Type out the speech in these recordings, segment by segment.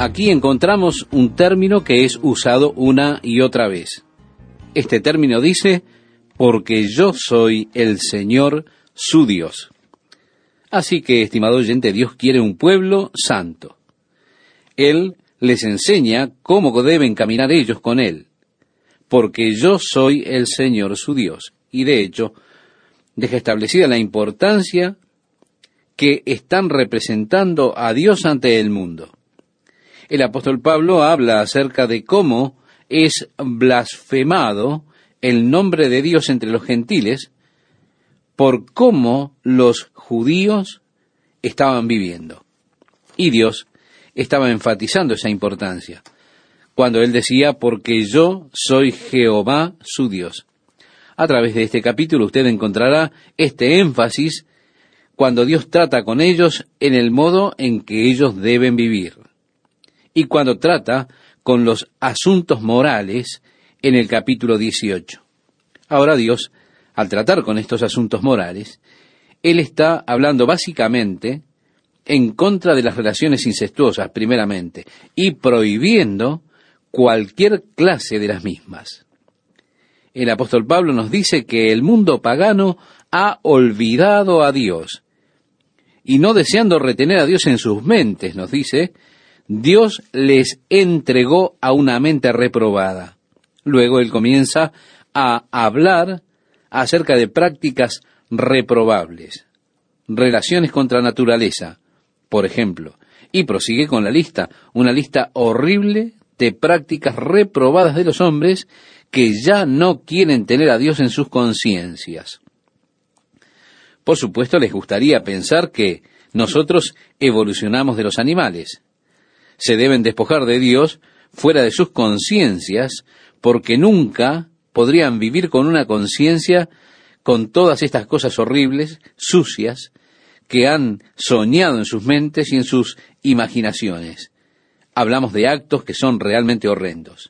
Aquí encontramos un término que es usado una y otra vez. Este término dice, porque yo soy el Señor su Dios. Así que, estimado oyente, Dios quiere un pueblo santo. Él les enseña cómo deben caminar ellos con Él, porque yo soy el Señor su Dios. Y de hecho, deja establecida la importancia que están representando a Dios ante el mundo. El apóstol Pablo habla acerca de cómo es blasfemado el nombre de Dios entre los gentiles por cómo los judíos estaban viviendo. Y Dios estaba enfatizando esa importancia cuando él decía, porque yo soy Jehová su Dios. A través de este capítulo usted encontrará este énfasis cuando Dios trata con ellos en el modo en que ellos deben vivir. Y cuando trata con los asuntos morales en el capítulo 18. Ahora Dios, al tratar con estos asuntos morales, Él está hablando básicamente en contra de las relaciones incestuosas, primeramente, y prohibiendo cualquier clase de las mismas. El apóstol Pablo nos dice que el mundo pagano ha olvidado a Dios, y no deseando retener a Dios en sus mentes, nos dice, Dios les entregó a una mente reprobada. Luego él comienza a hablar acerca de prácticas reprobables, relaciones contra naturaleza, por ejemplo, y prosigue con la lista, una lista horrible de prácticas reprobadas de los hombres que ya no quieren tener a Dios en sus conciencias. Por supuesto, les gustaría pensar que nosotros evolucionamos de los animales. Se deben despojar de Dios fuera de sus conciencias, porque nunca podrían vivir con una conciencia con todas estas cosas horribles, sucias, que han soñado en sus mentes y en sus imaginaciones. Hablamos de actos que son realmente horrendos.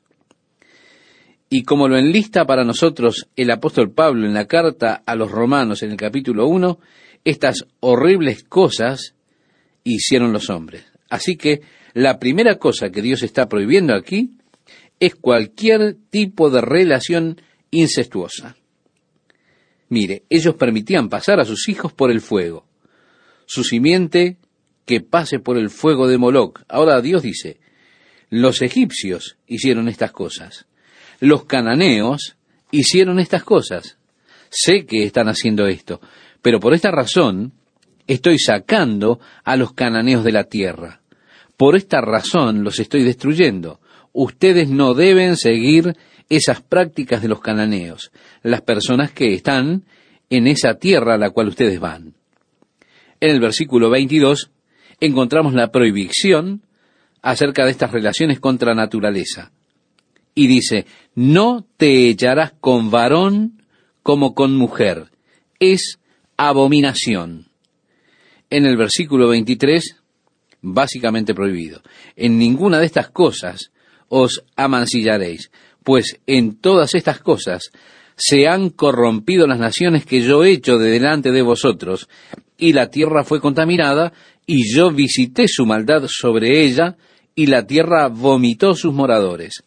Y como lo enlista para nosotros el apóstol Pablo en la carta a los Romanos en el capítulo 1, estas horribles cosas hicieron los hombres. Así que la primera cosa que Dios está prohibiendo aquí es cualquier tipo de relación incestuosa. Mire, ellos permitían pasar a sus hijos por el fuego, su simiente que pase por el fuego de Moloc. Ahora Dios dice, los egipcios hicieron estas cosas, los cananeos hicieron estas cosas. Sé que están haciendo esto, pero por esta razón estoy sacando a los cananeos de la tierra. Por esta razón los estoy destruyendo. Ustedes no deben seguir esas prácticas de los cananeos, las personas que están en esa tierra a la cual ustedes van. En el versículo 22 encontramos la prohibición acerca de estas relaciones contra naturaleza. Y dice, no te echarás con varón como con mujer. Es abominación. En el versículo 23, básicamente prohibido. En ninguna de estas cosas os amancillaréis, pues en todas estas cosas se han corrompido las naciones que yo he hecho de delante de vosotros, y la tierra fue contaminada, y yo visité su maldad sobre ella, y la tierra vomitó sus moradores.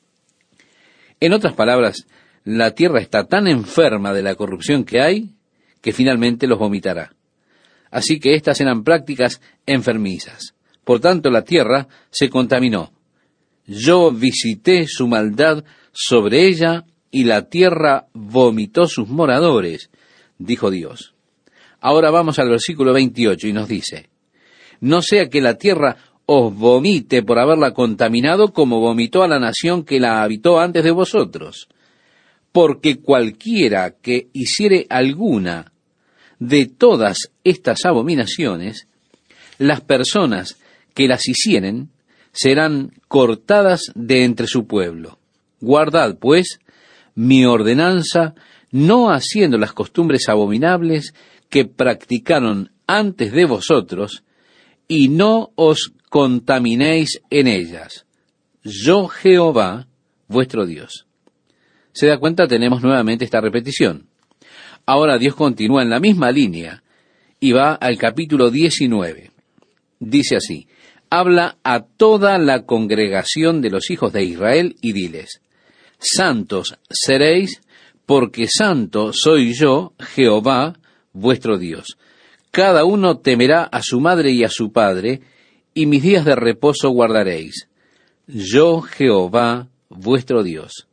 En otras palabras, la tierra está tan enferma de la corrupción que hay, que finalmente los vomitará. Así que estas eran prácticas enfermizas. Por tanto, la tierra se contaminó. Yo visité su maldad sobre ella, y la tierra vomitó sus moradores, dijo Dios. Ahora vamos al versículo 28 y nos dice, no sea que la tierra os vomite por haberla contaminado como vomitó a la nación que la habitó antes de vosotros. Porque cualquiera que hiciere alguna de todas estas abominaciones, las personas que las hicieren serán cortadas de entre su pueblo. Guardad, pues, mi ordenanza, no haciendo las costumbres abominables que practicaron antes de vosotros, y no os contaminéis en ellas. Yo, Jehová, vuestro Dios. ¿Se da cuenta? Tenemos nuevamente esta repetición. Ahora Dios continúa en la misma línea y va al capítulo 19. Dice así, habla a toda la congregación de los hijos de Israel y diles: santos seréis, porque santo soy yo, Jehová, vuestro Dios. Cada uno temerá a su madre y a su padre, y mis días de reposo guardaréis. Yo, Jehová, vuestro Dios.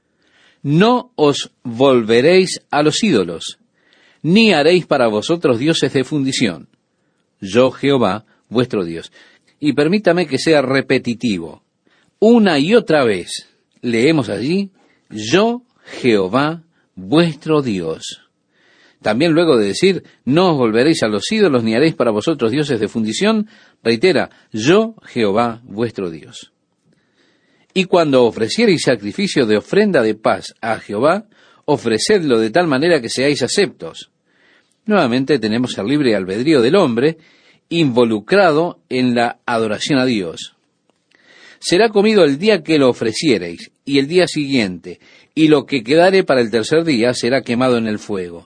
No os volveréis a los ídolos, ni haréis para vosotros dioses de fundición. Yo, Jehová, vuestro Dios. Y permítame que sea repetitivo. Una y otra vez leemos allí: yo, Jehová, vuestro Dios. También luego de decir: no os volveréis a los ídolos, ni haréis para vosotros dioses de fundición, reitera: yo, Jehová, vuestro Dios. Y cuando ofreciereis sacrificio de ofrenda de paz a Jehová, ofrecedlo de tal manera que seáis aceptos. Nuevamente tenemos el libre albedrío del hombre involucrado en la adoración a Dios. Será comido el día que lo ofreciereis, y el día siguiente, y lo que quedare para el tercer día será quemado en el fuego.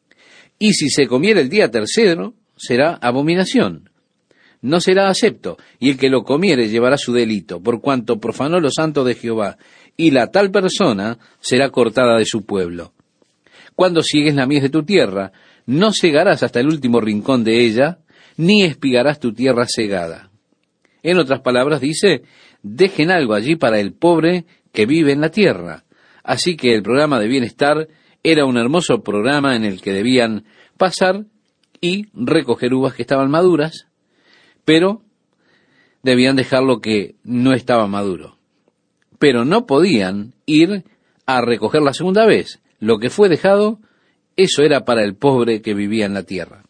Y si se comiere el día tercero, será abominación. No será acepto, y el que lo comiere llevará su delito, por cuanto profanó lo santo de Jehová, y la tal persona será cortada de su pueblo. Cuando sigues la mies de tu tierra, no segarás hasta el último rincón de ella, ni espigarás tu tierra segada. En otras palabras dice: dejen algo allí para el pobre que vive en la tierra. Así que el programa de bienestar era un hermoso programa en el que debían pasar y recoger uvas que estaban maduras, pero debían dejar lo que no estaba maduro. Pero no podían ir a recoger la segunda vez. Lo que fue dejado, eso era para el pobre que vivía en la tierra.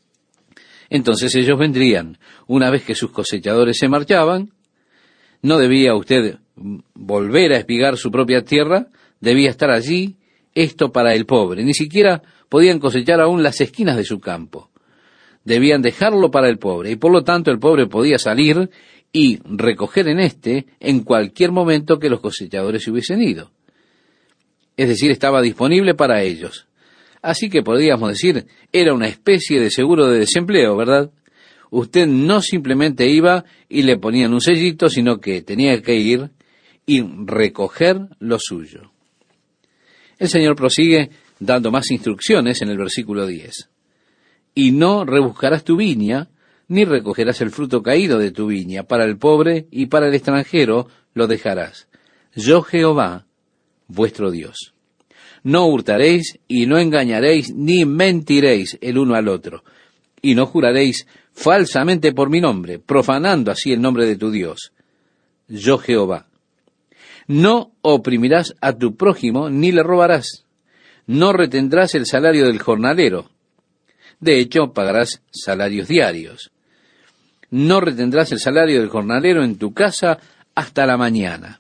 Entonces ellos vendrían, una vez que sus cosechadores se marchaban. No debía usted volver a espigar su propia tierra, debía estar allí, esto para el pobre. Ni siquiera podían cosechar aún las esquinas de su campo. Debían dejarlo para el pobre, y por lo tanto el pobre podía salir y recoger en cualquier momento que los cosechadores se hubiesen ido. Es decir, estaba disponible para ellos. Así que podríamos decir, era una especie de seguro de desempleo, ¿verdad? Usted no simplemente iba y le ponían un sellito, sino que tenía que ir y recoger lo suyo. El Señor prosigue dando más instrucciones en el versículo 10. Y no rebuscarás tu viña, ni recogerás el fruto caído de tu viña. Para el pobre y para el extranjero lo dejarás. Yo, Jehová, vuestro Dios. No hurtaréis y no engañaréis, ni mentiréis el uno al otro. Y no juraréis falsamente por mi nombre, profanando así el nombre de tu Dios. Yo, Jehová. No oprimirás a tu prójimo, ni le robarás. No retendrás el salario del jornalero. De hecho, pagarás salarios diarios. No retendrás el salario del jornalero en tu casa hasta la mañana.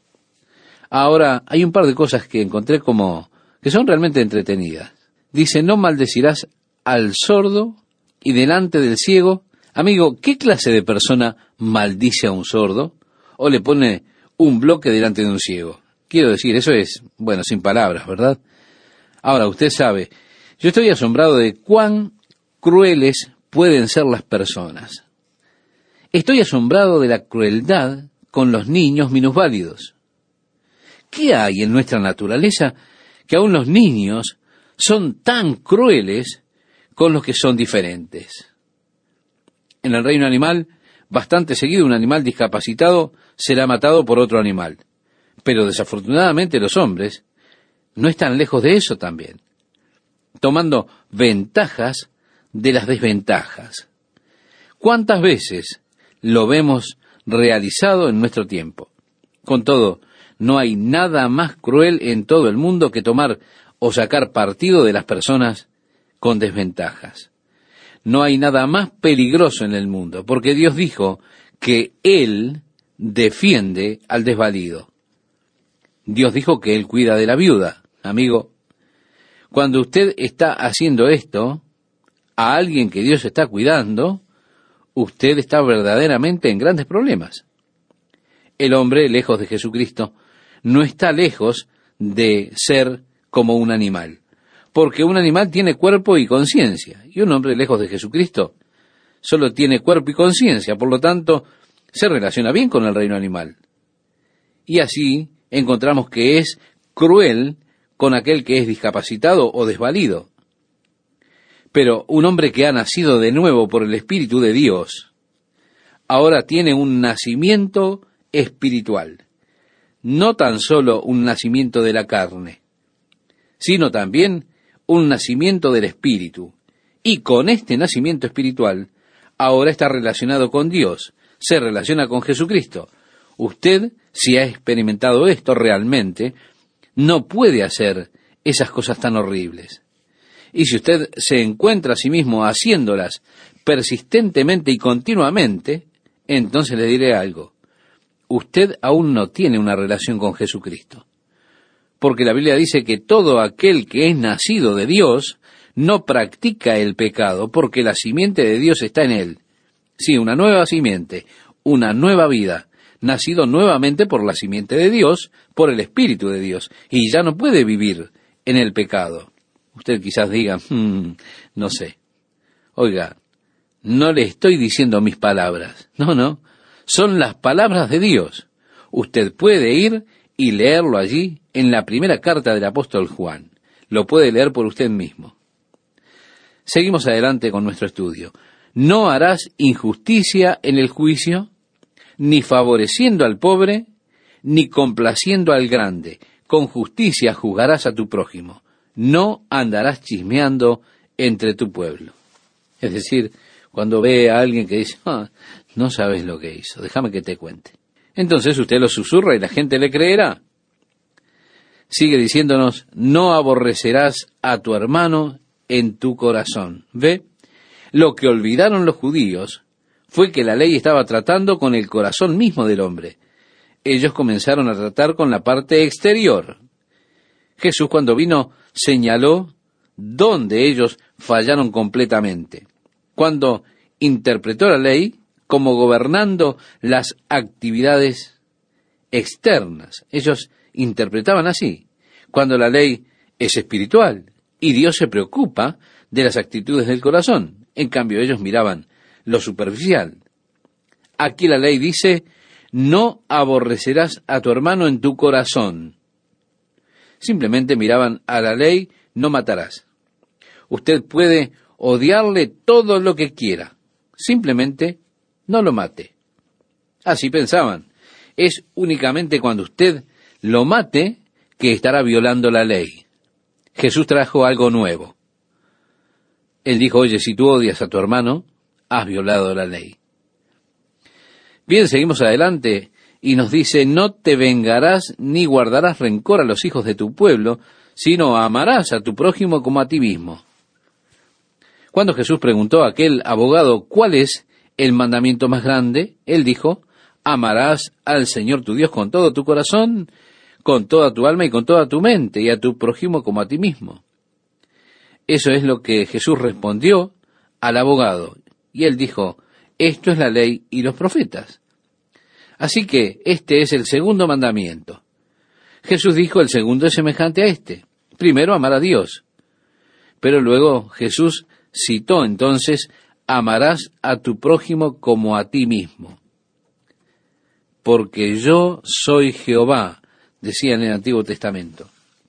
Ahora, hay un par de cosas que encontré que son realmente entretenidas. Dice: no maldecirás al sordo y delante del ciego. Amigo, ¿qué clase de persona maldice a un sordo? ¿O le pone un bloque delante de un ciego? Quiero decir, eso es, sin palabras, ¿verdad? Ahora, usted sabe, yo estoy asombrado de cuán crueles pueden ser las personas. Estoy asombrado de la crueldad con los niños minusválidos. ¿Qué hay en nuestra naturaleza que aún los niños son tan crueles con los que son diferentes? En el reino animal, bastante seguido un animal discapacitado será matado por otro animal. Pero desafortunadamente los hombres no están lejos de eso también, tomando ventajas de las desventajas. ¿Cuántas veces lo vemos realizado en nuestro tiempo? Con todo, no hay nada más cruel en todo el mundo que tomar o sacar partido de las personas con desventajas. No hay nada más peligroso en el mundo, porque Dios dijo que Él defiende al desvalido. Dios dijo que Él cuida de la viuda. Amigo, cuando usted está haciendo esto a alguien que Dios está cuidando, usted está verdaderamente en grandes problemas. El hombre, lejos de Jesucristo, no está lejos de ser como un animal, porque un animal tiene cuerpo y conciencia, y un hombre lejos de Jesucristo solo tiene cuerpo y conciencia. Por lo tanto, se relaciona bien con el reino animal. Y así encontramos que es cruel con aquel que es discapacitado o desvalido. Pero un hombre que ha nacido de nuevo por el Espíritu de Dios, ahora tiene un nacimiento espiritual. No tan solo un nacimiento de la carne, sino también un nacimiento del Espíritu. Y con este nacimiento espiritual, ahora está relacionado con Dios, se relaciona con Jesucristo. Usted, si ha experimentado esto realmente, no puede hacer esas cosas tan horribles. Y si usted se encuentra a sí mismo haciéndolas persistentemente y continuamente, entonces le diré algo. Usted aún no tiene una relación con Jesucristo. Porque la Biblia dice que todo aquel que es nacido de Dios no practica el pecado, porque la simiente de Dios está en él. Sí, una nueva simiente, una nueva vida, nacido nuevamente por la simiente de Dios, por el Espíritu de Dios, y ya no puede vivir en el pecado. Usted quizás diga, no sé. Oiga, no le estoy diciendo mis palabras. No, son las palabras de Dios. Usted puede ir y leerlo allí en la primera carta del apóstol Juan. Lo puede leer por usted mismo. Seguimos adelante con nuestro estudio. No harás injusticia en el juicio, ni favoreciendo al pobre, ni complaciendo al grande. Con justicia juzgarás a tu prójimo. No andarás chismeando entre tu pueblo. Es decir, cuando ve a alguien que dice, no sabes lo que hizo, déjame que te cuente. Entonces usted lo susurra y la gente le creerá. Sigue diciéndonos, no aborrecerás a tu hermano en tu corazón. ¿Ve? Lo que olvidaron los judíos fue que la ley estaba tratando con el corazón mismo del hombre. Ellos comenzaron a tratar con la parte exterior. Jesús, cuando vino, señaló dónde ellos fallaron completamente. Cuando interpretó la ley como gobernando las actividades externas. Ellos interpretaban así, cuando la ley es espiritual y Dios se preocupa de las actitudes del corazón. En cambio, ellos miraban lo superficial. Aquí la ley dice, no aborrecerás a tu hermano en tu corazón. Simplemente miraban a la ley, no matarás. Usted puede odiarle todo lo que quiera, simplemente no lo mate. Así pensaban. Es únicamente cuando usted lo mate que estará violando la ley. Jesús trajo algo nuevo. Él dijo, oye, si tú odias a tu hermano, has violado la ley. Bien, seguimos adelante y nos dice, no te vengarás ni guardarás rencor a los hijos de tu pueblo, sino amarás a tu prójimo como a ti mismo. Cuando Jesús preguntó a aquel abogado, ¿cuál es el mandamiento más grande? Él dijo, amarás al Señor tu Dios con todo tu corazón, con toda tu alma y con toda tu mente, y a tu prójimo como a ti mismo. Eso es lo que Jesús respondió al abogado. Y él dijo, esto es la ley y los profetas. Así que este es el segundo mandamiento. Jesús dijo, el segundo es semejante a este. Primero, amar a Dios. Pero luego Jesús citó entonces, amarás a tu prójimo como a ti mismo. Porque yo soy Jehová, decía en el Antiguo Testamento.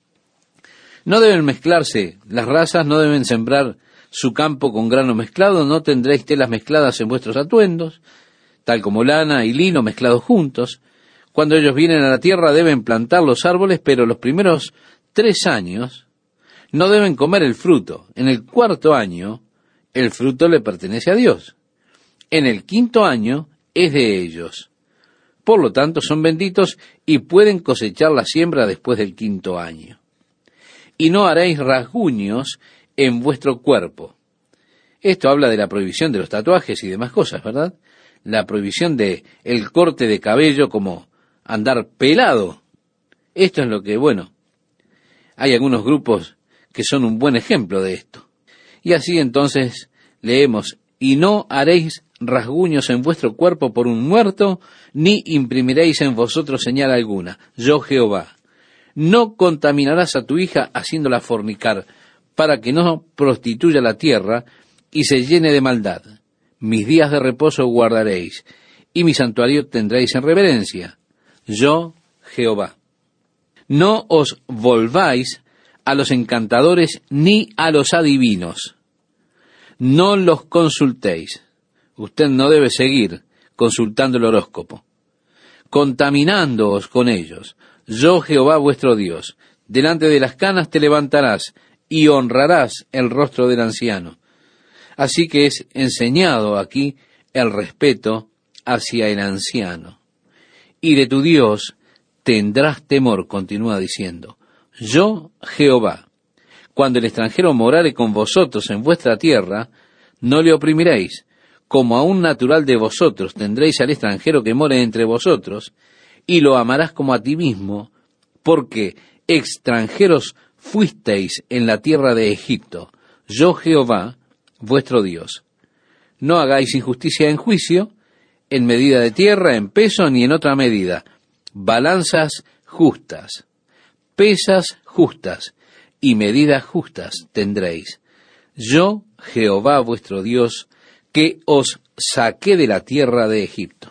No deben mezclarse las razas, no deben sembrar su campo con grano mezclado, no tendréis telas mezcladas en vuestros atuendos, tal como lana y lino mezclados juntos. Cuando ellos vienen a la tierra deben plantar los árboles, pero los primeros 3 años no deben comer el fruto. En el 4º año, el fruto le pertenece a Dios. En el 5º año, es de ellos. Por lo tanto, son benditos y pueden cosechar la siembra después del 5º año. Y no haréis rasguños en vuestro cuerpo. Esto habla de la prohibición de los tatuajes y demás cosas, ¿verdad? La prohibición de el corte de cabello como andar pelado. Esto es lo que, hay algunos grupos que son un buen ejemplo de esto. Y así entonces leemos, y no haréis rasguños en vuestro cuerpo por un muerto, ni imprimiréis en vosotros señal alguna. Yo Jehová. No contaminarás a tu hija haciéndola fornicar, para que no prostituya la tierra y se llene de maldad. Mis días de reposo guardaréis, y mi santuario tendréis en reverencia. Yo, Jehová. No os volváis a los encantadores ni a los adivinos. No los consultéis. Usted no debe seguir consultando el horóscopo, contaminándoos con ellos. Yo, Jehová vuestro Dios, delante de las canas te levantarás y honrarás el rostro del anciano. Así que es enseñado aquí el respeto hacia el anciano. Y de tu Dios tendrás temor, continúa diciendo. Yo, Jehová, cuando el extranjero morare con vosotros en vuestra tierra, no le oprimiréis, como a un natural de vosotros tendréis al extranjero que more entre vosotros, y lo amarás como a ti mismo, porque extranjeros fuisteis en la tierra de Egipto. Yo, Jehová, vuestro Dios. No hagáis injusticia en juicio, en medida de tierra, en peso, ni en otra medida. Balanzas justas, pesas justas y medidas justas tendréis. Yo, Jehová vuestro Dios, que os saqué de la tierra de Egipto.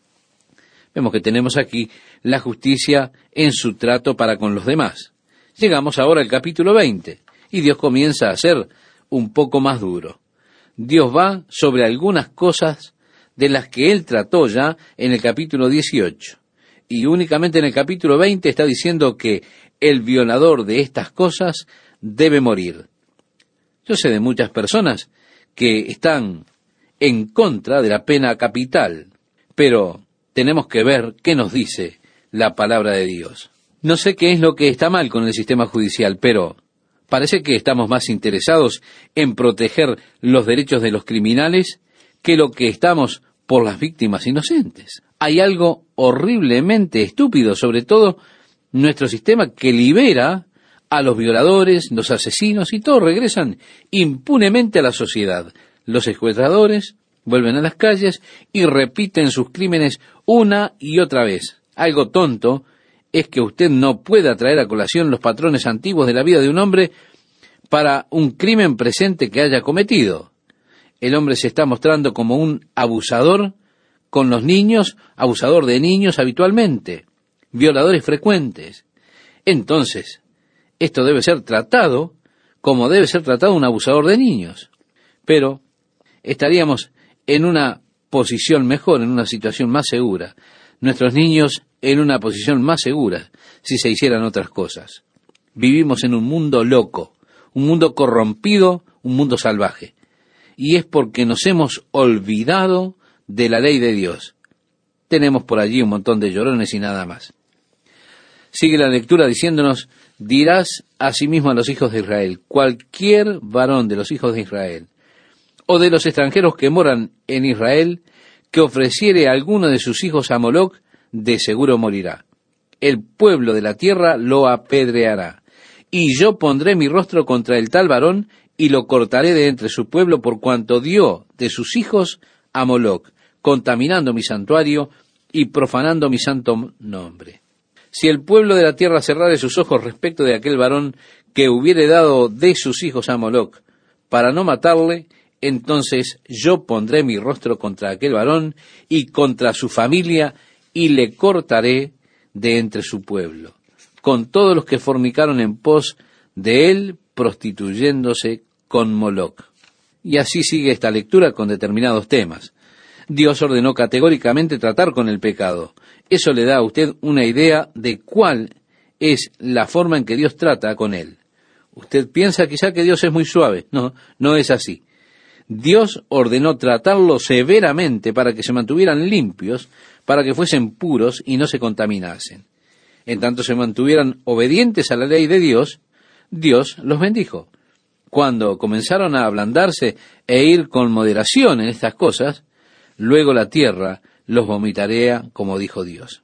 Vemos que tenemos aquí la justicia en su trato para con los demás. Llegamos ahora al capítulo 20, y Dios comienza a ser un poco más duro. Dios va sobre algunas cosas de las que Él trató ya en el capítulo 18. Y únicamente en el capítulo 20 está diciendo que el violador de estas cosas debe morir. Yo sé de muchas personas que están en contra de la pena capital, pero tenemos que ver qué nos dice la palabra de Dios. No sé qué es lo que está mal con el sistema judicial, pero parece que estamos más interesados en proteger los derechos de los criminales que lo que estamos por las víctimas inocentes. Hay algo horriblemente estúpido, sobre todo nuestro sistema, que libera a los violadores, los asesinos, y todos regresan impunemente a la sociedad. Los secuestradores vuelven a las calles y repiten sus crímenes una y otra vez. Algo tonto es que usted no pueda traer a colación los patrones antiguos de la vida de un hombre para un crimen presente que haya cometido. El hombre se está mostrando como un abusador con los niños, abusador de niños habitualmente, violadores frecuentes. Entonces, esto debe ser tratado como debe ser tratado un abusador de niños. Pero estaríamos en una posición mejor, en una situación más segura. Nuestros niños en una posición más segura si se hicieran otras cosas. Vivimos en un mundo loco, un mundo corrompido, un mundo salvaje. Y es porque nos hemos olvidado de la ley de Dios. Tenemos por allí un montón de llorones y nada más. Sigue la lectura diciéndonos: dirás asimismo a los hijos de Israel, cualquier varón de los hijos de Israel, o de los extranjeros que moran en Israel, que ofreciere a alguno de sus hijos a Moloc, de seguro morirá. El pueblo de la tierra lo apedreará. Y yo pondré mi rostro contra el tal varón, y lo cortaré de entre su pueblo, por cuanto dio de sus hijos a Moloc, contaminando mi santuario y profanando mi santo nombre. Si el pueblo de la tierra cerrare sus ojos respecto de aquel varón que hubiere dado de sus hijos a Moloc, para no matarle, entonces yo pondré mi rostro contra aquel varón y contra su familia, y le cortaré de entre su pueblo, con todos los que fornicaron en pos de él, prostituyéndose con Moloc. Y así sigue esta lectura con determinados temas. Dios ordenó categóricamente tratar con el pecado. Eso le da a usted una idea de cuál es la forma en que Dios trata con él. Usted piensa quizá que Dios es muy suave. No, no es así. Dios ordenó tratarlo severamente para que se mantuvieran limpios, para que fuesen puros y no se contaminasen. En tanto se mantuvieran obedientes a la ley de Dios, Dios los bendijo. Cuando comenzaron a ablandarse e ir con moderación en estas cosas, luego la tierra los vomitarea, como dijo Dios.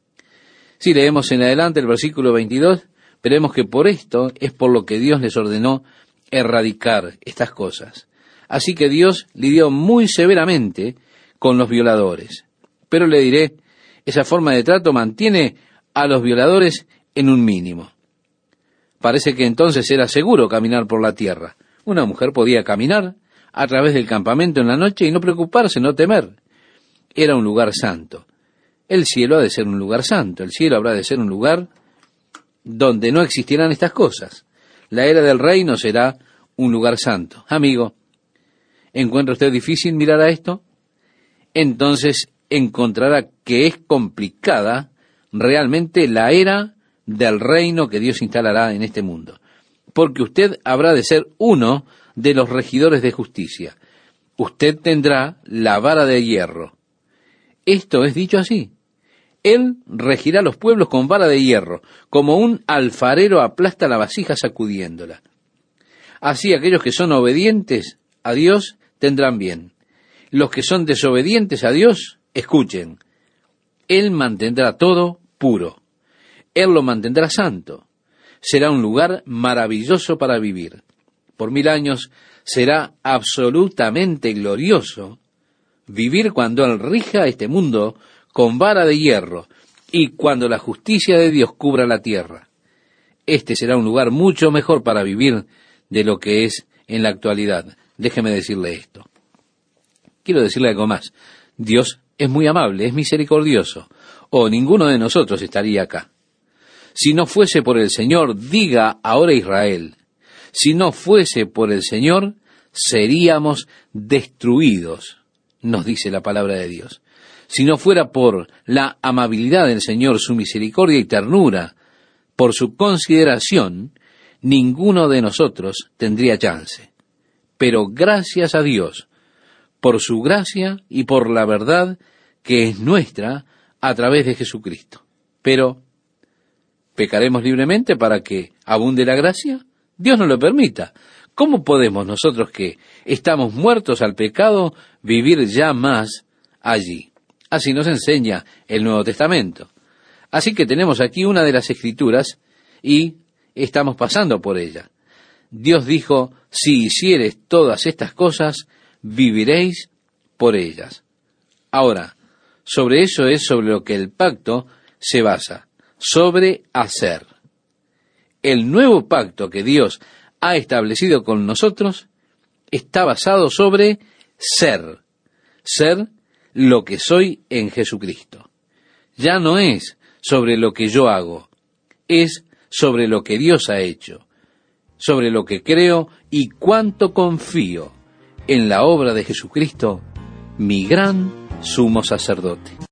Si leemos en adelante el versículo 22, veremos que por esto es por lo que Dios les ordenó erradicar estas cosas. Así que Dios lidió muy severamente con los violadores. Pero le diré, esa forma de trato mantiene a los violadores en un mínimo. Parece que entonces era seguro caminar por la tierra. Una mujer podía caminar a través del campamento en la noche y no preocuparse, no temer. era un lugar santo. El cielo ha de ser un lugar santo. El cielo habrá de ser un lugar donde no existirán estas cosas. La era del reino será un lugar santo. Amigo, ¿encuentra usted difícil mirar a esto? Entonces encontrará que es complicada realmente la era del reino que Dios instalará en este mundo. Porque usted habrá de ser uno de los regidores de justicia. Usted tendrá la vara de hierro. Esto es dicho así. Él regirá los pueblos con vara de hierro, como un alfarero aplasta la vasija sacudiéndola. Así aquellos que son obedientes a Dios tendrán bien. Los que son desobedientes a Dios, escuchen. Él mantendrá todo puro. Él lo mantendrá santo. Será un lugar maravilloso para vivir. Por 1000 años será absolutamente glorioso vivir cuando Él rija este mundo con vara de hierro y cuando la justicia de Dios cubra la tierra. Este será un lugar mucho mejor para vivir de lo que es en la actualidad. Déjeme decirle esto. Quiero decirle algo más. Dios es muy amable, es misericordioso. Ninguno de nosotros estaría acá. Si no fuese por el Señor, diga ahora Israel, si no fuese por el Señor, seríamos destruidos, nos dice la palabra de Dios. Si no fuera por la amabilidad del Señor, su misericordia y ternura, por su consideración, ninguno de nosotros tendría chance. Pero gracias a Dios, por su gracia y por la verdad que es nuestra a través de Jesucristo. Pero, ¿pecaremos libremente para que abunde la gracia? Dios no lo permita. ¿Cómo podemos nosotros que estamos muertos al pecado vivir ya más allí? Así nos enseña el Nuevo Testamento. Así que tenemos aquí una de las Escrituras y estamos pasando por ella. Dios dijo, si hicieres todas estas cosas, viviréis por ellas. Ahora, sobre eso es sobre lo que el pacto se basa, sobre hacer. El nuevo pacto que Dios ha establecido con nosotros está basado sobre ser lo que soy en Jesucristo. Ya no es sobre lo que yo hago, es sobre lo que Dios ha hecho, sobre lo que creo y cuánto confío en la obra de Jesucristo, mi gran sumo sacerdote.